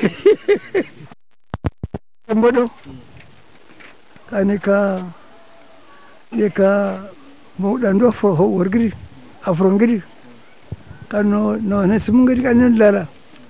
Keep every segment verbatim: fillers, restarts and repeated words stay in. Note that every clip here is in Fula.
Bodo kani ka ye ka mo dan do fo ho worgiri afron giri kano no ne simungiri kani lala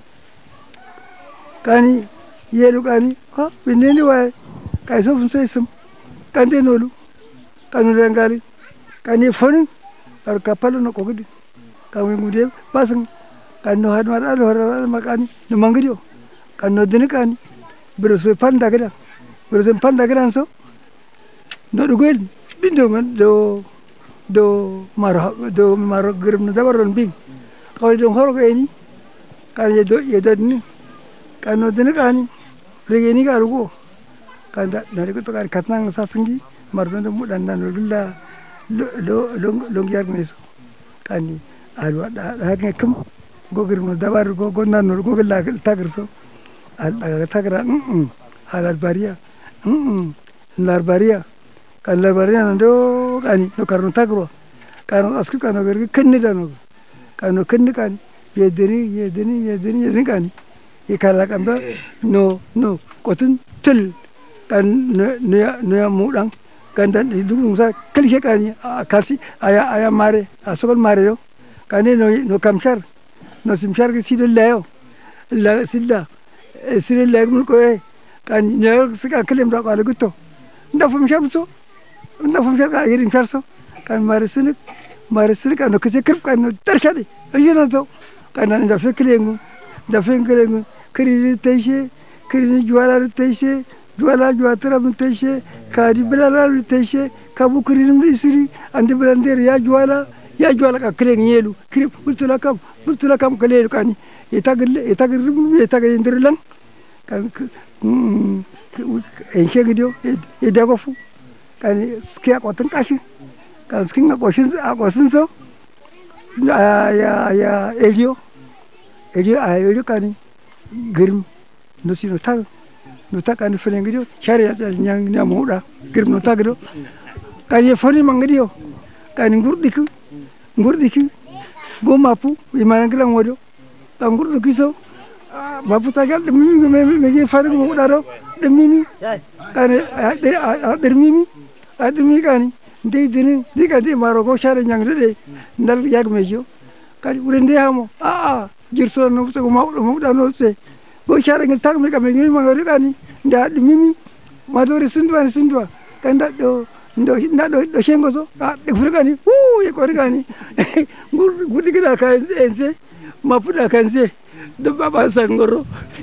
kani yelu kani ha bineni wa kai so fun sai sim kande nolu kanu rengali kani fon ar kapalo no ko gidi kami ngude pasang kanu had mar al hor makani no mangiro kanu dini kani berusaha panda kira berusaha panda kira so no dugel bindo man do do maro do maro gerum no dabaron bing kawai dong horo ini kan ye do ye dadni kanu dini kani regeni karugo kanda dari ko to kan katnang sasengi mardo mudan nan lulla lo lo lo ngiar meso kani alu da ha ngekam go gerum no dabar go go nan go gella tagirso al tagra mm halar baria mm lar baria kan lar baria ndo kani no karno tagro kan asku kan gergi kenni dano kan kenni kan yedeni yedeni yedeni yedeni kan ikala kan no no kotun tul kan no no mudang kan dan dung sa kali kan kasi aya aya mare asokol mare yo kan no no kamshar no simshar ki sidul layo la silla siril leg mul ko kan ne sika kelim da kala gutto nda fum shamso nda fum shaka yirin sharso kan mare sinik mare sinik kan ko sekir kan no tarshade yina to kan nda fekelengu nda fekelengu kiri teishe kiri juala teishe juala juatra teishe kadi belala teishe kabu kiri misiri andi belander ya juala ya juala ka keleng yelu kiri bultula kam bultula kam kelelu kan itagille itagirru itagirlan kan en shegidio e dagofu kan skia kotan kashi kan skin a koshin a kosin so ya ya elio elio a elio kan girim no sino tag no takan felengidio sharia nyang nyamuda girim no tagdo kan ye foni mangidio kan ngurdiku ngurdiku go mapu imana gilang wodo kan ngurdiku so bapu tagal demi me me je faru mo daro demi mi kan demi mi demi kan de dini diga di maro go share nyang de ndal yag mejo kan urende hamo a a jirso no so mo mo dano se go share ngal tag me kam mi ma ngari kan nda demi mi madori sindwa sindwa kan da do ndo nda do do shengo so a de fur kan hu ye ko kan gur gudi gida kan ense mapu da kan se do baba sangoro